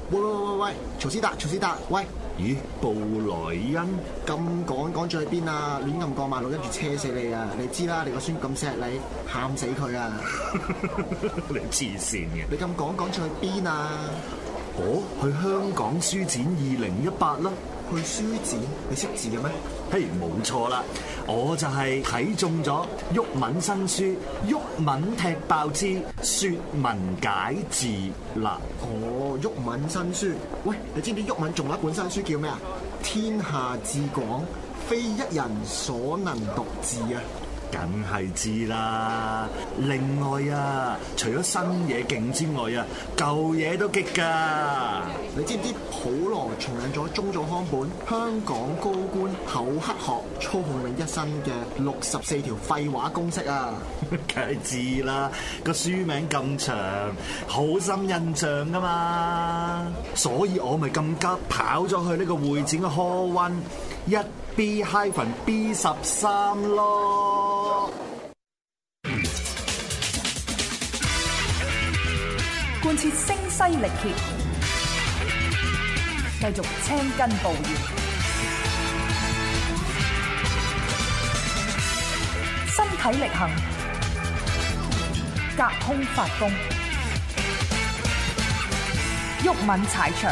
喂，曹斯達，喂！ 咦，布萊恩咁趕住去邊啊？亂咁過馬路，跟住車死你啊！你知啦，你個孫咁錫你，喊死佢啊！ 你黐線嘅！ 你咁趕住去邊啊？ 去香港書展2018啦！ 去書展？你識字嘅咩？ 嘿，冇錯啦，我就係睇中咗毓民新書《毓民踢爆之説文解字》啦。 毓民新書。喂，你知唔知毓民仲有一本新書叫咩啊？天下至廣，非一人所能獨治啊！ 梗係知啦。另外啊，除咗新嘢勁之外啊，舊嘢都激㗎。 你知唔知普羅重印咗中早康本香港高官口黑學操控你一生嘅64條廢話公式啊？ 梗係知啦，個書名咁長，好深印象㗎嘛。所以我咪咁急跑咗去呢個會展嘅 Hall 1 1B-B13咯。 貫徹聲嘶力竭，繼續青筋暴現，身體力行，隔空發功，毓民踩場。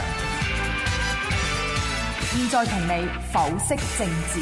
現在同你剖析政治。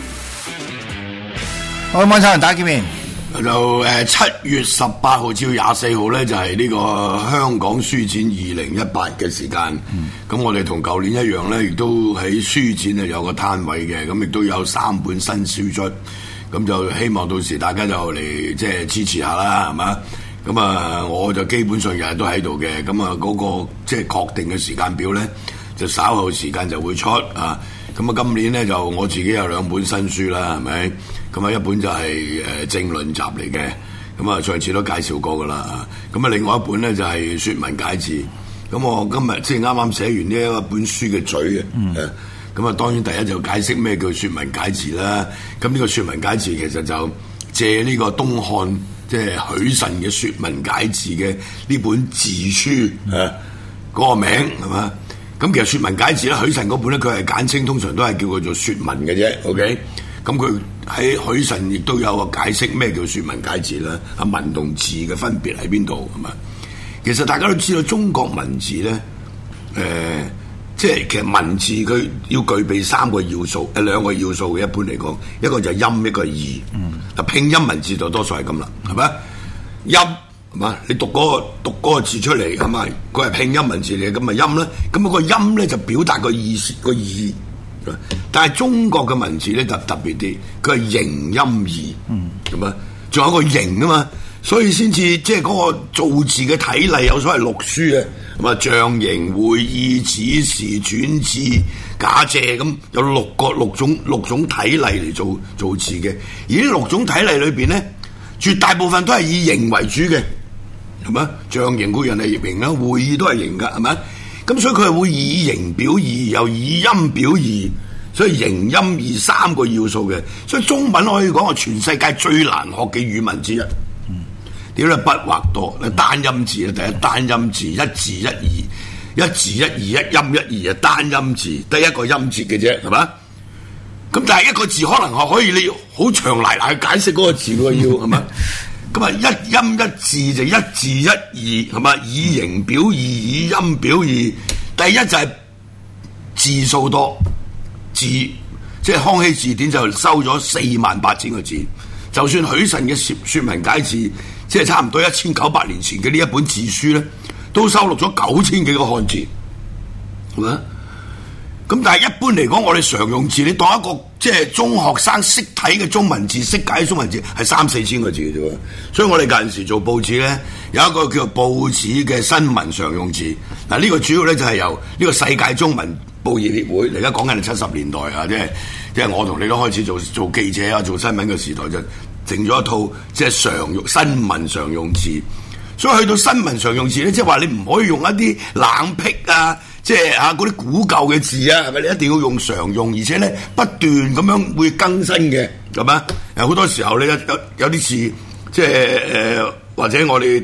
好，晚餐大家見面。 就7月18號至到24號咧，就係呢個香港書展2018嘅時間。咁我哋同舊年一樣咧，亦都喺書展有個攤位嘅，咁亦都有3本新書出。咁就希望到時大家就嚟即係支持下啦，係嘛？咁啊，我就基本上日日都喺度嘅。咁啊，嗰個即係確定嘅時間表咧，就稍後時間就會出啊。咁啊，今年咧就我自己有2本新書啦，係咪？咁啊，一本就係政論集嚟嘅，咁啊上次都介紹過噶啦。咁啊，另外一本咧就係説文解字。咁我今日即係啱啱寫完呢一本書嘅嘴嘅，咁啊當然第一就解釋咩叫説文解字啦。咁呢個説文解字其實就借呢個東漢即係許慎嘅説文解字嘅呢本字書嗰個名係嘛？咁其實説文解字咧，許慎嗰本咧佢係簡稱，通常都係叫佢做説文嘅啫。OK。咁佢喺許慎亦都有個解釋咩叫説文解字啦，啊文同字嘅分別喺邊度係嘛？其實大家都知道中國文字咧，即係其實文字佢要具備3個要素，2個要素嘅。一般嚟講，一個就係音，一個係義。拼音文字就多數係咁啦，係咪？音係嘛？你讀嗰個字出嚟係咪？佢係拼音文字嚟，咁咪音咧。咁嗰個音咧就表達個意思個義。但係中國嘅文字咧就特別啲，佢係形音義，咁啊，仲有個形啊嘛，所以先至即係嗰個造字嘅體例有所謂6書啊，咁啊象形、會意、指示、轉字、假借咁有六種體例嚟做字嘅，而呢6種體例裏邊咧，絕大部分都係以形為主嘅，係咪？象形固然係形啦，會意都係形噶，係咪？咁所以佢係會以形表義，又以音表義，所以形音義3個要素嘅。所以中文可以講係全世界最難學嘅語文之一。點解筆畫多？單音字啊，第一單音字，一字一義，一字一義，一音一義啊，單音字得一個音節嘅啫，係嘛？咁但係一個字可能可以你好長嚟去解釋嗰個字喎，要係嘛？咁啊，一音一字就一字一義，係嘛？以形表義，以音表義。第一就係字數多，字即係康熙字典就收咗48000個字。就算許慎嘅説文解字，即係差唔多1900年前嘅呢一本字書咧，都收錄咗9000幾個漢字，係咪？咁但係一般嚟講，我哋常用字，你當一個即係中學生識睇嘅中文字，識解中文字係3-4千個字嘅啫。所以我哋嗰陣時做報紙咧，有一個叫做報紙嘅新聞常用字。嗱，呢個主要咧就係由呢個世界中文報業協會，而家講緊係70年代啊，即係我同你都開始做記者啊，做新聞嘅時代就整咗一套即係新聞常用字。所以去到新聞常用字咧，即係話你唔可以用一啲冷僻啊。即係嗰啲古舊嘅字啊，係咪？你一定要用常用，而且咧不斷咁樣會更新嘅，係嘛？好多時候咧有啲字，即係或者我哋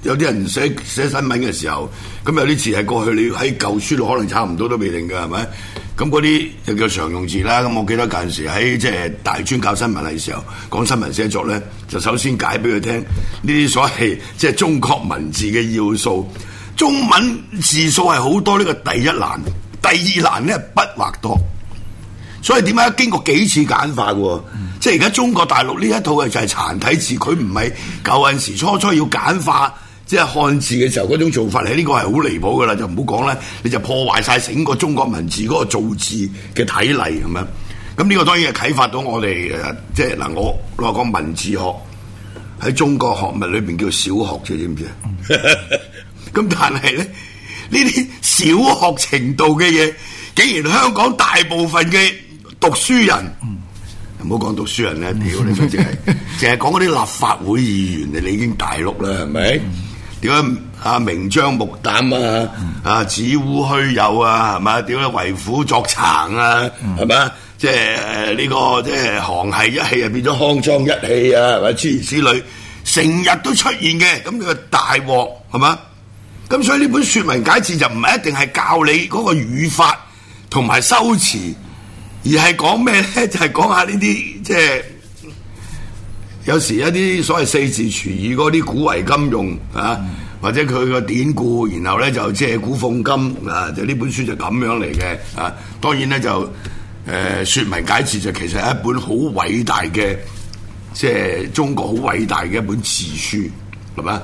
有啲人寫新聞嘅時候，咁有啲詞係過去你喺舊書度可能差唔多都未定㗎，係咪？咁嗰啲就叫常用字啦。咁我記得嗰陣時喺即係大專教新聞嘅時候，講新聞寫作咧，就首先解俾佢聽呢啲所謂即係中國文字嘅要素。中文字數係好多，呢個第一難，第二難咧筆畫多。所以點解經過幾次簡化喎？即係而家中國大陸呢一套嘅就係殘體字，佢唔係舊陣時初要簡化。即係漢字嘅時候嗰種做法嚟，呢個係好離譜噶啦，就唔好講啦，你就破壞晒整個中國文字嗰個造字嘅體例咁樣。咁呢個當然係啟發到我哋即係嗱，我話講文字學喺中國學問裏邊叫小學啫，知唔知啊？咁但係咧，呢啲小學程度嘅嘢，竟然香港大部分嘅讀書人，唔好講讀書人咧，屌你咪淨係講嗰啲立法會議員，你已經大碌啦，係咪？點解啊明張目膽啊子烏虛有啊係嘛？點解為虎作倀啊係嘛？即係呢個即係行係一氣啊變咗康莊一氣啊係咪？諸如此類，成日都出現嘅，咁佢大鑊係嘛？咁所以呢本說文解字就唔係一定係教你嗰個語法同埋修辭，而係講咩咧？就係講下呢啲即係。有時一啲所謂四字廚語嗰啲古為今用啊，或者佢個典故，然後咧就借古諷今啊，就呢本書就咁樣嚟嘅啊。當然咧就説文解字就其實係一本好偉大嘅，即係中國好偉大嘅一本字書，係嘛？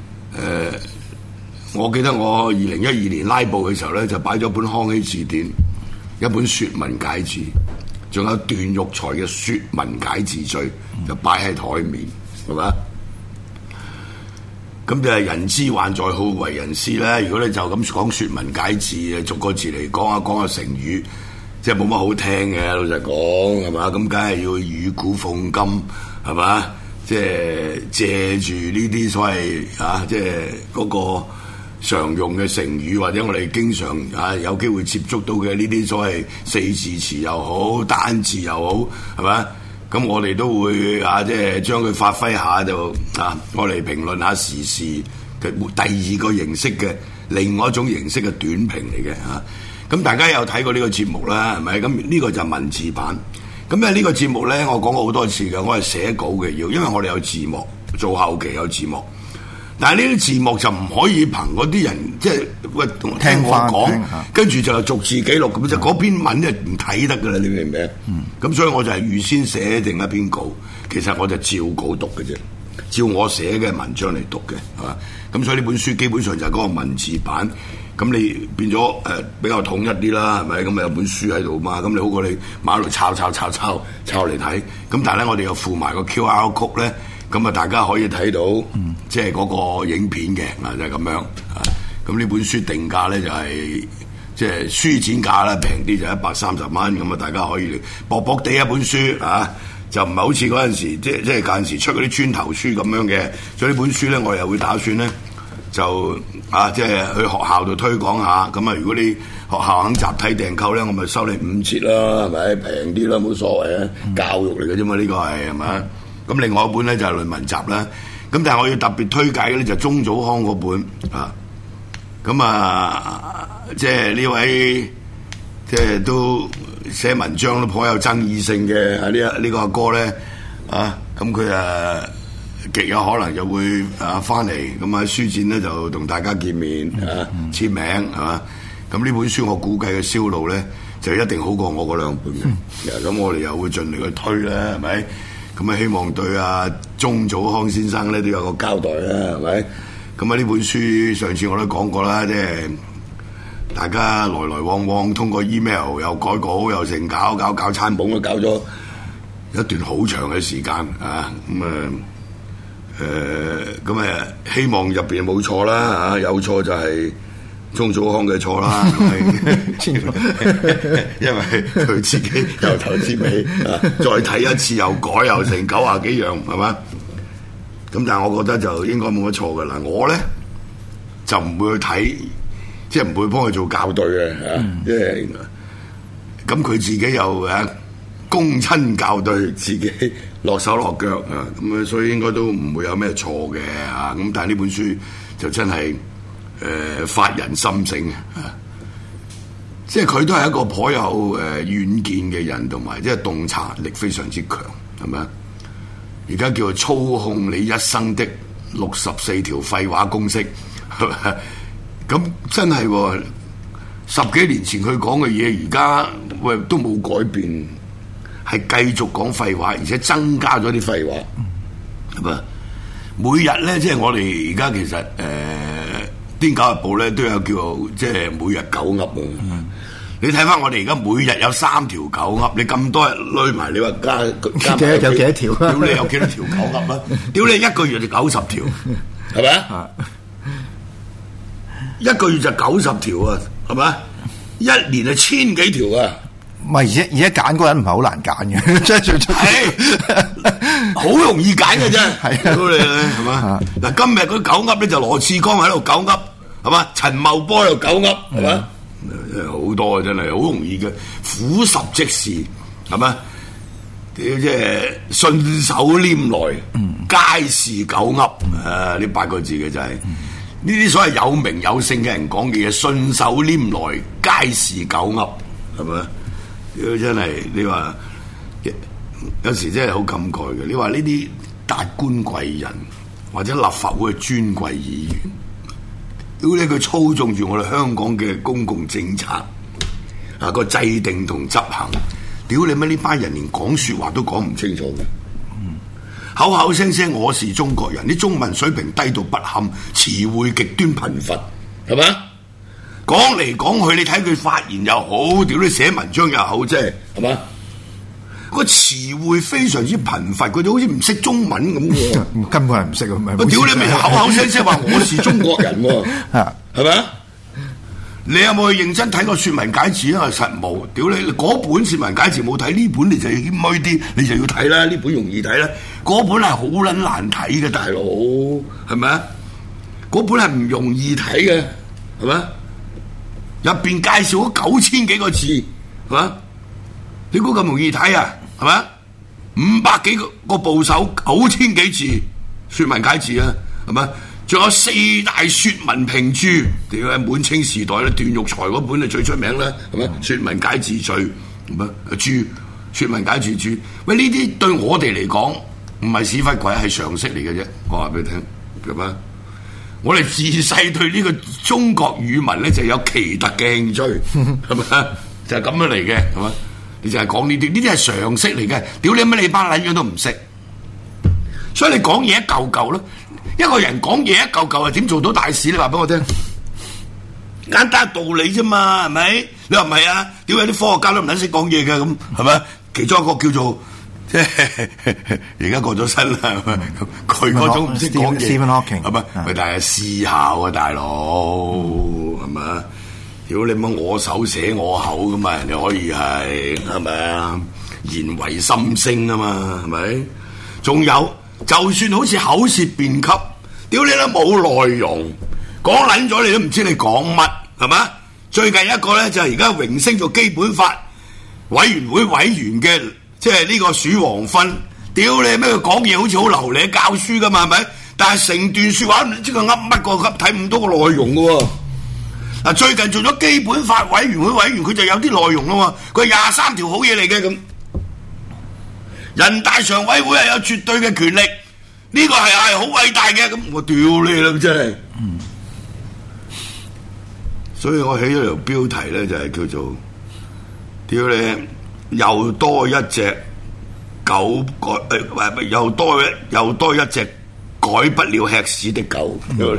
我記得我2012年拉布嘅時候咧，就擺咗本康熙字典，一本説文解字。仲有段玉裁嘅《説文解字序》就擺喺台面，係嘛？咁就係人之患在好為人師咧。如果你就咁講説文解字，逐個字嚟講下成語，即係冇乜好聽嘅。老實講係嘛？咁梗係要與古諷今係嘛？即係借住呢啲所謂即係嗰個常用嘅成語，或者我哋經常有機會接觸到嘅呢啲所謂四字詞又好，單字又好，係咪？咁我哋都會即係將佢發揮下就我嚟評論下時事嘅第二個形式嘅另外一種形式嘅短評嚟嘅嚇。咁大家有睇過呢個節目啦，係咪？咁呢個就文字版。咁呢個節目咧，我講過好多次嘅，我係寫稿嘅要，因為我哋有字幕，做後期有字幕。但係呢啲字幕就唔可以憑嗰啲人即係聽我講，跟住就逐字記錄咁，就嗰篇文就唔睇得噶啦，你明唔明？咁所以我就係預先寫定一篇稿，其實我就照稿讀嘅啫，照我寫嘅文章嚟讀嘅，係嘛？咁所以呢本書基本上就係嗰個文字版，咁你變咗比較統一啲啦，係咪？咁有本書喺度嘛，咁你好過你馬路抄嚟睇。咁但係咧，我哋又附埋個 QR code 咧。咁大家可以睇到，即係嗰個影片嘅，就係咁樣。咁呢本書定價咧就係即係書展價啦，平啲就130蚊。咁大家可以薄薄地一本書就唔係好似嗰陣時，即係嗰陣時出嗰啲磚頭書咁樣嘅。所以呢本書咧，我又會打算咧，就即係去學校度推廣下。咁如果你學校肯集體訂購咧，我咪收你5折啦，係咪？平啲啦，冇所謂啊。教育嚟嘅啫嘛，呢個係咪？咁另外一本咧就係論文集啦，咁但係我要特別推介嘅咧就係鍾祖康嗰本即係呢位即係都寫文章都頗有爭議性嘅呢個阿哥咧咁佢極有可能就會翻嚟咁喺書展咧就同大家見面簽名係嘛，咁呢本書我估計嘅銷路咧就一定好過我嗰2本嘅，咁我哋又會盡力去推啦，係咪？咁希望對鍾祖康先生咧都有個交代啦，係咪？咁呢本書上次我都講過啦，即係大家來來往往通過 email 又改稿又成搞參捧，都搞咗一段好長嘅時間希望入邊冇錯啦有錯就係鍾祖康嘅錯啦，因為佢自己由頭至尾再睇一次又改又成90幾樣，係嘛？咁但係我覺得就應該冇乜錯嘅啦。我咧就唔會去睇，即係唔會幫佢做校對嘅即係咁佢自己又公親校對，自己落手落腳咁所以應該都唔會有咩錯嘅咁但係呢本書就真係發人心醒啊！即係佢都係一個頗有遠見嘅人，同埋即係洞察力非常之強，係咪啊？而家叫做操控你一生的64條廢話公式，係咪？咁真係喎，10幾年前佢講嘅嘢，而家都冇改變，係繼續講廢話，而且增加咗啲廢話，係咪？每日咧，即係我哋而家其實《癲狗日報》咧都有叫做即係每日狗噏喎。你睇翻我哋而家每日有3條狗噏，你咁多日累埋，你話加有幾多條？ 屌你有幾多條狗噏啊？屌你一個月就90條，係咪啊？一個月就90條啊，係咪？一年就1000幾條啊！ 唔係而家揀嗰個人唔係好難揀嘅，即係最出係好容易揀嘅啫。係係嘛？嗱，今日嗰啲狗噏咧就羅致光喺度狗噏，係嘛？陳茂波喺度狗噏，係嘛？好多啊，真係好容易嘅，俯拾即是，係嘛？即係順手拈來，皆是狗噏啊！呢8個字嘅就係呢啲所謂有名有姓嘅人講嘅嘢，順手拈來，皆是狗噏，係咪？真係你話有時真係好感慨嘅。你話呢啲達官貴人或者立法會嘅尊貴議員，屌你佢操縱住我哋香港嘅公共政策啊個制定同執行，屌你乜呢班人連講說話都講唔清楚嘅，口口聲聲我是中國人，啲中文水平低到不堪，詞彙極端貧乏，係咪？講嚟講去，你睇佢發言又好，屌你寫文章又好，啫，係嘛？個詞彙非常之貧乏，佢哋好似唔識中文咁嘅， 根本係唔識啊！咪屌你咪口口聲聲話我是中國人喎，係咪啊？你有冇去認真睇過《說文解字》啊？實冇，屌你嗰本《說文解字》冇睇，呢本你就要謙虛啲，你就要睇啦。呢本容易睇啦，嗰本係好撚難睇嘅，大佬係咪啊？嗰本係唔容易睇嘅，係咪？入邊介紹咗9000幾個字，係嘛？你估咁容易睇啊？係嘛？500幾個部首，9000幾字，《說文解字》啊，係嘛？仲有4大說文評注，屌喺滿清時代咧，段玉裁嗰本係最出名啦，係咪？《說文解字序》咁啊，注《說文解字注》。喂，呢啲對我哋嚟講唔係屎忽鬼，係常識嚟嘅啫。我話俾你聽，係嘛？我哋自細對呢個中國語文咧就有奇特嘅興趣，係咪？就係咁樣嚟嘅，係嘛？你就係講呢啲係常識嚟嘅。屌你乜你班撚樣都唔識，所以你講嘢一嚿嚿咯。一個人講嘢一嚿嚿係點做到大事？你話俾我聽，簡單道理啫嘛，係咪？你話唔係啊？屌有啲科學家都唔撚識講嘢嘅咁，係咪？其中一個叫做即係而家過咗身啦，佢嗰種唔識講嘢，係咪？咪但係思考啊，大佬係咪？屌你乜我手寫我口㗎嘛，人哋可以係咪啊？言為心聲啊嘛，係咪？仲有就算好似口舌辯輯，屌你都冇內容，講撚咗你都唔知你講乜，係咪？最近一個咧就係而家榮升做基本法委員會委員嘅。即係呢個鼠王芬，屌你咩？佢講嘢好似好流利教書噶嘛，係咪？但係成段說話唔知佢噏乜個噏，睇唔到個內容噶喎。嗱，最近做咗基本法委員會委員，佢就有啲內容啦喎。佢23條好嘢嚟嘅咁。人大常委會係有絕對嘅權力，呢個係好偉大嘅咁。我屌你啦，真係。所以我起咗條標題咧，就係叫做屌你。又多一隻狗改，又多一隻改不了吃屎的狗。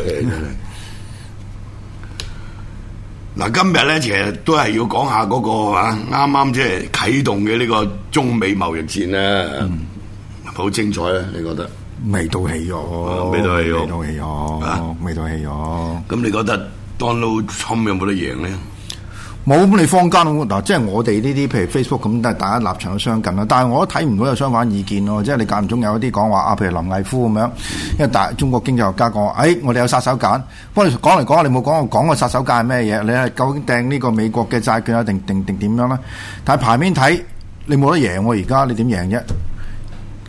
嗱，今日咧其實都係要講下嗰個啱啱即係啟動嘅呢個中美貿易戰啦，好精彩啊！你覺得？ 未到氣咗， 未到氣咗， 未到氣咗。 咁你覺得 Donald Trump 有冇得贏咧？ 冇，咁你坊間嗱，即係我哋呢啲譬如 Facebook 咁，都係大家立場都相近啦。但係我都睇唔到有相反意見咯。即係你間唔中有一啲講話啊，譬如林毅夫咁樣，因為中國經濟學家講，我哋有殺手鐧。不過你講嚟講去，你冇講個殺手鐧係咩嘢？你係究竟掟呢個美國嘅債券啊，定點樣咧？但係牌面睇，你冇得贏喎。而家你點贏啫？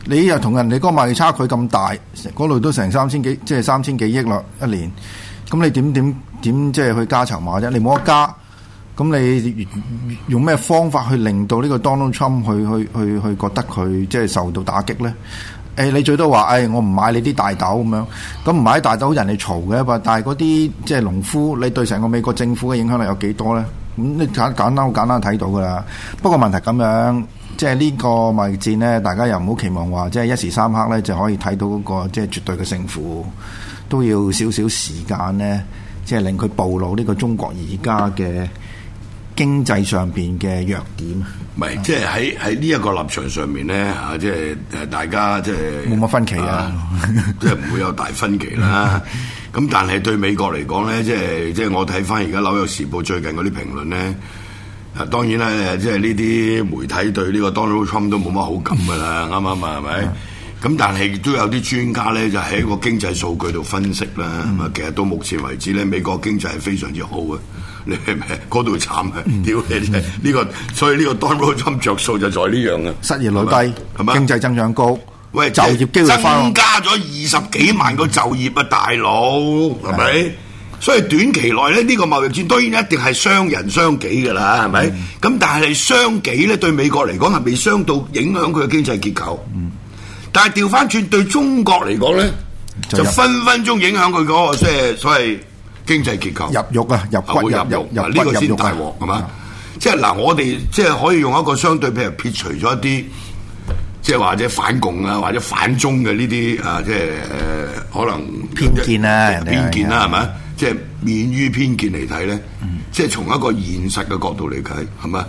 你又同人哋嗰個貿易差距咁大，嗰度都成3000幾，即係3000幾億啦一年。咁你點即係去加籌碼啫？你冇得加，咁你用咩方法去令到呢個 Donald Trump 去覺得佢即係受到打擊咧？你最多話我唔買你啲大豆咁樣，咁唔買大豆人哋嘈嘅，但係嗰啲即係農夫，你對成個美國政府嘅影響力有幾多咧？咁你好簡單睇到噶啦。不過問題咁樣，即係呢個貿易戰咧，大家又唔好期望話即係一時三刻咧就可以睇到嗰個即係絕對嘅勝負，都要少少時間咧，即係令佢暴露呢個中國而家嘅經濟上邊嘅弱點。 唔係，即係喺呢一個立場上面咧嚇，即係大家即係冇乜分歧啊， 即係唔會有大分歧啦。咁但係對美國嚟講咧，即係我睇翻而家《紐約時報》最近嗰啲評論咧，當然啦，即係呢啲媒體對呢個 Donald Trump 都冇乜好感噶啦，啱唔啱啊？係咪？咁但係都有啲專家咧，就喺個經濟數據度分析啦。其實到目前為止咧，美國經濟係非常之好嘅。你係咪嗰度慘啊？屌你真係呢個，所以呢個 Donald Trump 着數就在呢樣啊！ 失業率低，係嘛？經濟增長高， 喂， 就業機會增加咗20幾萬個就業啊，大佬係咪？所以短期內咧，呢個貿易戰當然一定係傷人傷己㗎啦，係咪？咁但係傷己咧，對美國嚟講係未傷到影響佢嘅經濟結構。但係調翻轉對中國嚟講咧，就分分鐘影響佢嗰個即係所謂經濟結構入肉啊，入骨入肉， 呢個先大鑊係嘛？即係嗱，我哋即係可以用一個相對譬如撇除咗一啲，即係或者反共啊，或者反中嘅呢啲啊，即係可能偏見啦， 偏見啦係咪？即係免於偏見嚟睇咧，即係從一個現實嘅角度嚟睇係咪？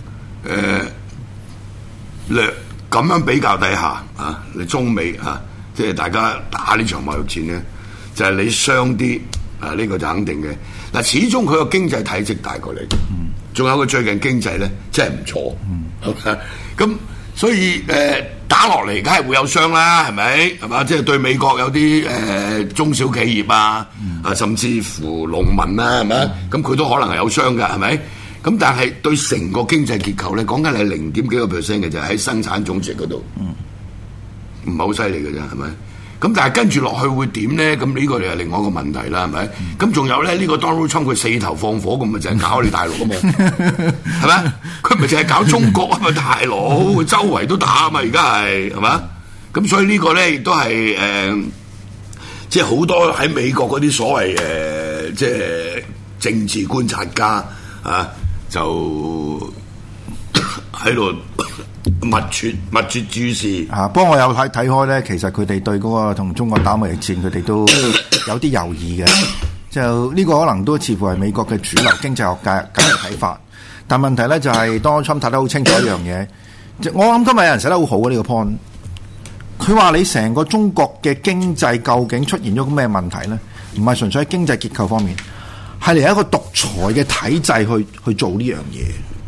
咁樣比較底下啊，你中美啊，即係大家打呢場貿易戰咧，就係你傷啲啊，呢個就肯定嘅。嗱，始終佢個經濟體積大過你，仲有佢最近經濟咧真係唔錯，咁所以打落嚟梗係會有傷啦，係咪？係嘛？即係對美國有啲中小企業啊，甚至乎農民啊，係咪？咁佢都可能係有傷㗎，係咪？咁但係對成個經濟結構咧，講緊係0點幾個%嘅就喺生產總值嗰度，唔係好犀利嘅啫，係咪？咁但係跟住落去會點咧？咁呢個就係另外一個問題啦，係咪？咁仲有咧，呢個 Donald Trump 佢四頭放火咁咪就係搞你大陸啊嘛，係咪？佢咪就係搞中國啊嘛，大佬周圍都打啊嘛，而家係嘛？咁所以呢個咧亦都係即係好多喺美國嗰啲所謂即係政治觀察家啊。就喺度密切注視啊！不過我有睇開咧，其實佢哋對嗰個同中國打貿易戰，佢哋都有啲猶豫嘅。就呢個可能都似乎係美國嘅主流經濟學界嘅睇法。但問題咧就係Donald Trump睇得好清楚一樣嘢。我諗今日有人寫得好好啊！呢個 point，佢話你成個中國嘅經濟究竟出現咗咩問題咧？唔係純粹喺經濟結構方面。係嚟一個獨裁嘅體制去做呢樣嘢。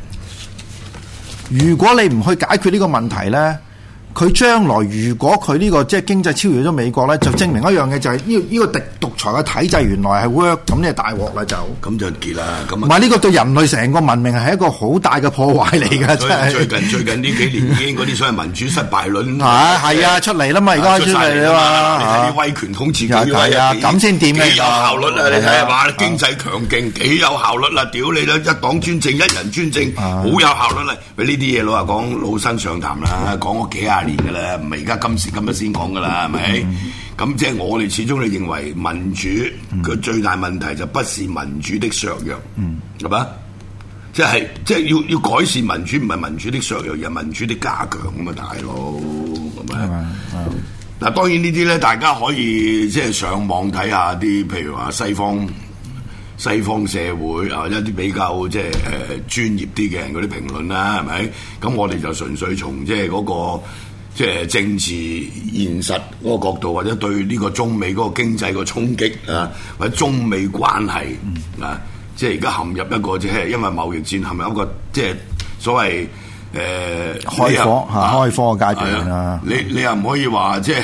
如果你唔去解決呢個問題咧，佢將來如果佢呢個即係經濟超越咗美國咧，就證明一樣嘢就係呢個獨裁嘅體制原來係 work， 咁呢係大鑊啦就。咁就結啦，咁唔係呢個對人類成個文明係一個好大嘅破壞嚟㗎，真係。 最近呢幾年已經嗰啲所謂民主失敗論係啊出嚟啦嘛，而家出嚟啊嘛，啲威權統治係啊，咁先掂嘅。 幾有效率啊！你睇下嘛，經濟強勁幾有效率啦！屌你啦，一黨專政，一人專政，好有效率啦！喂，呢啲嘢老實講老生常談啦，講咗幾廿年㗎啦，唔係而家今時今日先講㗎啦，係咪？咁即係我哋始終你認為民主佢最大問題就不是民主的削弱，係嘛？即係要改善民主，唔係民主的削弱，而係民主的加強啊嘛，大佬係咪？嗱，當然呢啲咧，大家可以即係上網睇下啲，譬如話西方社會啊，一啲比較即係專業啲嘅人嗰啲評論啦，係咪？咁我哋就純粹從即係嗰個。即係政治現實嗰個角度，或者對呢個中美嗰個經濟個衝擊啊，或者中美關係啊，即係而家陷入一個即係因為貿易戰陷入一個即係所謂開火嘅階段啦。 你又唔可以話即係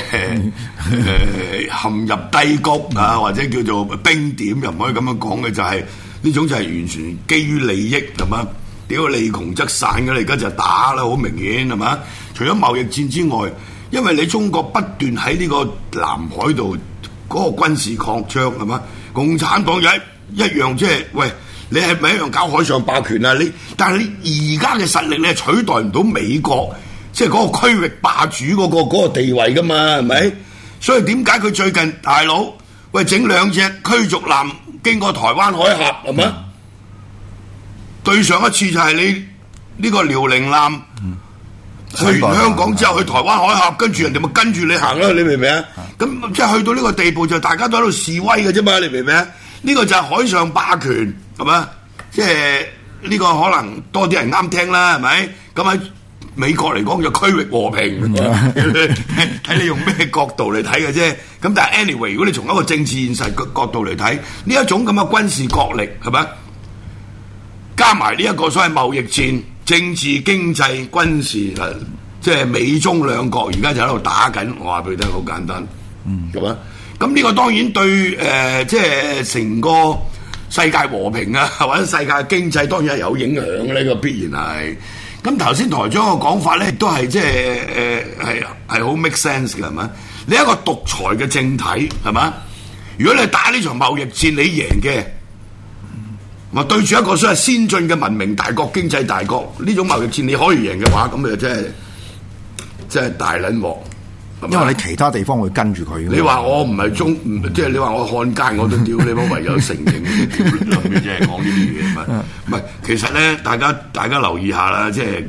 陷入低谷啊，或者叫做冰點，又唔可以咁樣講嘅，就係呢種就係完全基於利益係嘛？屌利窮則散嘅，你而家就打啦，好明顯係嘛？除咗貿易戰之外， 因為你中國不斷喺呢個南海度嗰個軍事擴張係嘛，共產黨一樣即係喂，你係咪一樣搞海上霸權啊？但係你而家嘅實力你係取代唔到美國，即係嗰個區域霸主嗰個地位噶嘛，係咪？所以點解佢最近大佬喂整2隻驅逐艦經過台灣海峽係咪？對上一次就係你呢個遼寧艦。去完香港之後去台灣海峽，跟住人哋咪跟住你行啦，你明唔明啊？咁即係去到呢個地步就大家都喺度示威嘅啫嘛，你明唔明啊？呢個就係海上霸權係嘛？即係呢個可能多啲人啱聽啦，係咪？咁喺美國嚟講就區域和平，睇你用咩角度嚟睇嘅啫。咁但係 anyway， 如果你從一個政治現實嘅角度嚟睇，呢一種咁嘅軍事角力係咪？加埋呢一個所謂貿易戰。政治、經濟、軍事，即係美中兩國而家就喺度打緊。我話俾你聽，好簡單，咁啊。咁呢個當然對即係成個世界和平啊，或者世界經濟當然係有影響嘅，呢個必然係。咁頭先台長嘅講法咧，亦都係即係係好 make sense 嘅，係嘛？你一個獨裁嘅政體係嘛？如果你打呢場貿易戰，你贏嘅。我對住一個所謂先進嘅文明大國、經濟大國，呢種貿易戰你可以贏嘅話，咁就真係大撚鑊。 因為你其他地方會跟住佢。 你話我唔係即係你話我漢奸，我都屌你，我唯有承認。諗住即係講呢啲嘢，唔係其實咧，大家留意下啦，即係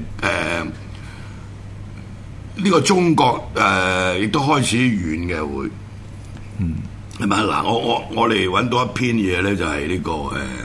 呢個中國亦都開始遠嘅會，係咪嗱？我哋揾到一篇嘢咧，就係呢個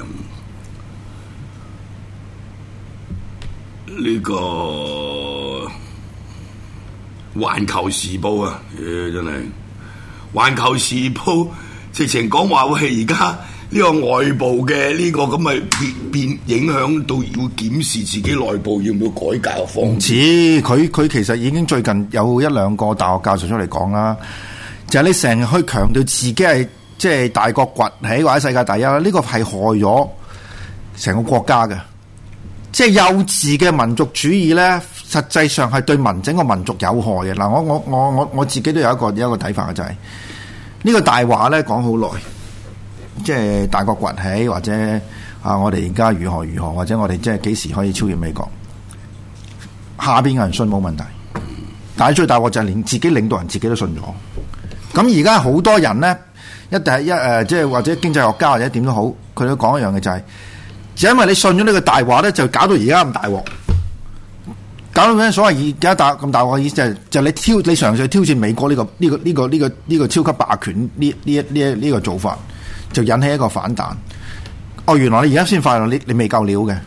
呢個《環球時報》啊，真係《環球時報》直情講話喂，而家呢個外部嘅呢個咁嘅變影響到要檢視自己內部要唔要改革方針。 佢其實已經最近有1-2個大學教授出嚟講啦，就係你成日去強調自己係即係大國崛起或者世界第一啦，呢個係害咗成個國家嘅。即係幼稚嘅民族主義咧，實際上係對整個民族有害嘅。嗱，我自己都有一個睇法嘅，就係呢個大話咧講好耐，即係大國崛起或者我哋而家如何，或者我哋即係幾時可以超越美國，下邊嘅人信冇問題，但係最大鑊就係連自己領導人自己都信咗。咁而家好多人咧，一定係即係或者經濟學家或者點都好，佢都講一樣嘅就係。就因為你信咗呢個大話咧，就搞到而家咁大鑊，搞到咩？所謂而家咁大鑊嘅意思就係你嘗試去挑戰美國呢個超級霸權呢個做法，就引起一個反彈。哦，原來你而家先發現你未夠料嘅，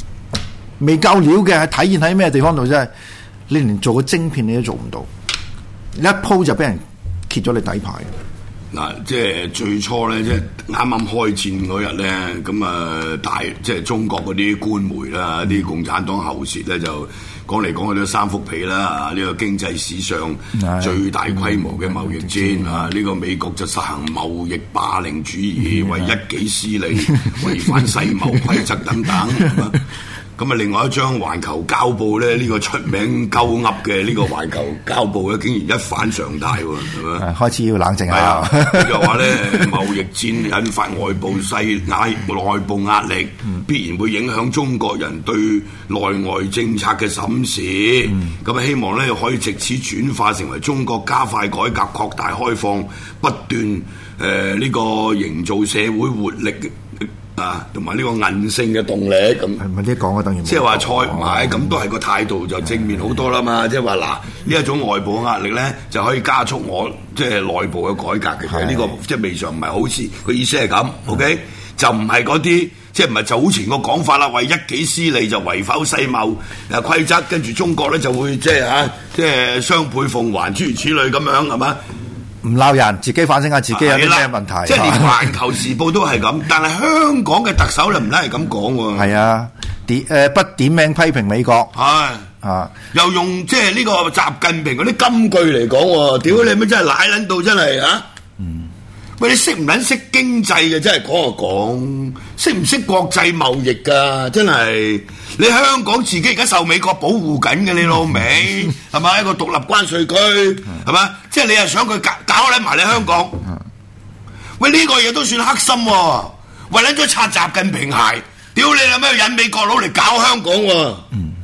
係體現喺咩地方度啫？你連做個晶片你都做唔到，你一鋪就俾人揭咗你底牌。 嗱，即係最初咧，即係啱啱開戰嗰日咧，咁啊即係中國嗰啲官媒啦，啲共產黨喉舌咧就講嚟講去都3幅被啦，呢個經濟史上最大規模嘅貿易戰啊，呢個美國就實行貿易霸凌主義，為一己私利，違反世貿規則等等。咁啊，另外一張環球膠報咧，呢個出名鳩噏嘅呢個環球膠報咧，竟然一反常態喎，係咪？開始要冷靜啊！就話咧，貿易戰引發外部內部壓力，必然會影響中國人對內外政策嘅審視。咁希望咧可以藉此轉化成為中國加快改革、擴大開放、不斷呢個營造社會活力同埋呢個韌性嘅動力咁， 係咪啲講嘅等於？ 即係話賽買咁都係個態度就正面好多啦嘛！即係話嗱，呢一種外部嘅壓力咧，就可以加速我即係內部嘅改革嘅。呢個即係未嘗唔係好事。個意思係咁，OK？就唔係嗰啲即係唔係早前個講法啦，為一己私利就違反世貿規則，跟住中國咧就會即係雙倍奉還諸如此類咁樣係嘛？ 唔鬧人，自己反省下自己有啲咩問題。 即係連《環球時報》都係咁，但係香港嘅特首就唔係咁講喎。 係啊，不點名批評美國， 又用即係呢個習近平嗰啲金句嚟講喎。屌你咩真係奶撚到真係喂，你識唔撚識經濟嘅？真係講就講，識唔識國際貿易㗎？真係你香港自己而家受美國保護緊嘅，你老味係咪一個獨立關稅區係咪？即係你係想佢搞撚埋你香港？喂，呢個嘢都算黑心喎，為撚咗擦習近平鞋，屌你諗咩引美國佬嚟搞香港喎？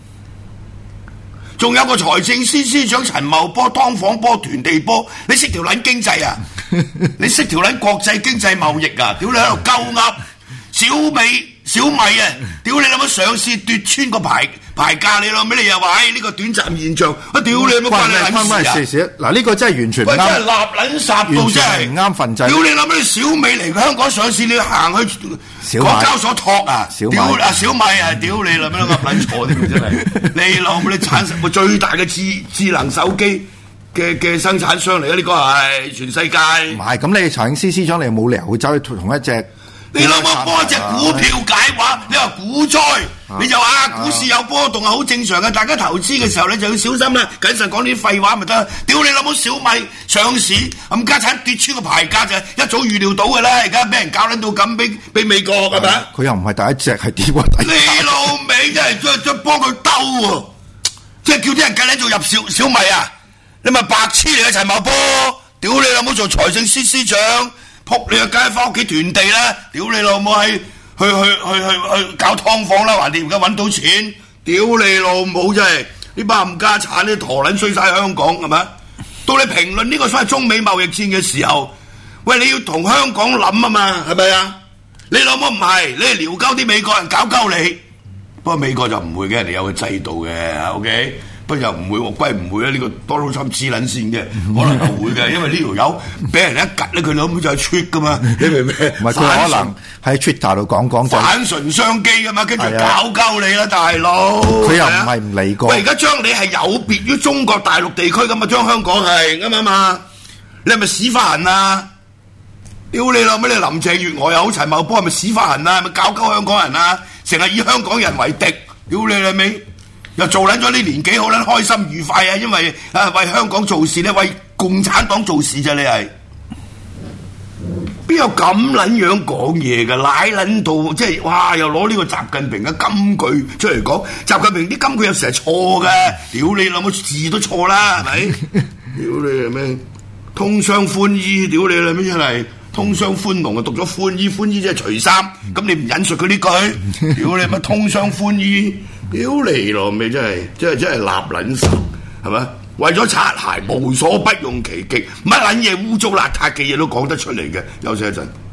仲有個財政司司長陳茂波、劏房波、團地波，你識條撚經濟啊？你識條撚國際經濟貿易啊？屌你喺度鳩噏小米啊！屌你諗乜上市奪穿個牌價？你諗咩？你又話呢個短暫現象？屌你乜關你撚事啊？ 嗱，呢個真係完全唔啱， 真係立撚殺到真係唔啱份制。 屌你諗咩？小米嚟香港上市，你行去港交所託啊？小米啊！屌你諗咩噏撚錯添真係！你諗你產生個最大嘅智能手機嘅生產商嚟啊！呢個係全世界。 唔係咁，你財政司司長你冇理由會走去同一隻。 你諗我幫一隻股票解話，你話股災，你就話股市有波動係好正常嘅，大家投資嘅時候咧就要小心啦，謹慎講啲廢話咪得。屌你諗好小米上市，冚家產跌穿個牌價就一早預料到嘅啦，而家俾人搞撚到咁俾美國係咪？ 佢又唔係第一隻係跌喎， 你老味真係再幫佢兜喎，即係叫啲人計撚做入小米啊！你咪白痴嚟嘅陳茂波，屌你老母做財政司司長。仆你個街翻屋企囤地啦！屌你老母去搞劏房啦！橫掂而家揾到錢，屌你老母真係呢班冚家產啲陀撚衰晒香港係咪？到你評論呢個所謂中美貿易戰嘅時候，喂你要同香港諗啊嘛，係咪啊？你老母唔係，你係撩鳩啲美國人搞鳩你，不過美國就唔會嘅，人哋有個制度嘅 ，OK。不過又唔會喎，歸唔會啊！呢個 Donald Trump 黐撚線嘅，可能又會嘅，因為呢條友俾人一趌咧，佢老母就係 tweet 噶嘛，你明唔明？ 唔係佢可能喺 Twitter 度講反唇相譏噶嘛，跟住搞鳩你啦，大佬。 佢又唔係唔理過。 喂，而家將你係有別於中國大陸地區咁啊，將香港係啱唔啱啊？你係咪屎忽痕啊？屌你老味！你林鄭月娥又好，陳茂波係咪屎忽痕啊？係咪搞鳩香港人啊？成日以香港人為敵，屌你老味！又做撚咗呢年幾好撚開心愉快啊！因為為香港做事咧，為共產黨做事啫，你係邊有咁撚樣講嘢㗎？奶撚到即係哇！又攞呢個習近平嘅金句出嚟講，習近平啲金句有時係錯嘅，屌你老母字都錯啦，係咪？屌你係咩？通商寬衣，屌你啦咩出嚟？通商寬農啊，讀咗寬衣，寬衣即係除衫，咁你唔引述佢呢句？屌你乜通商寬衣？屌你咯，咪真係立撚神，係咪？為咗擦鞋，無所不用其極，乜撚嘢污糟邋遢嘅嘢都講得出嚟嘅。休息一陣。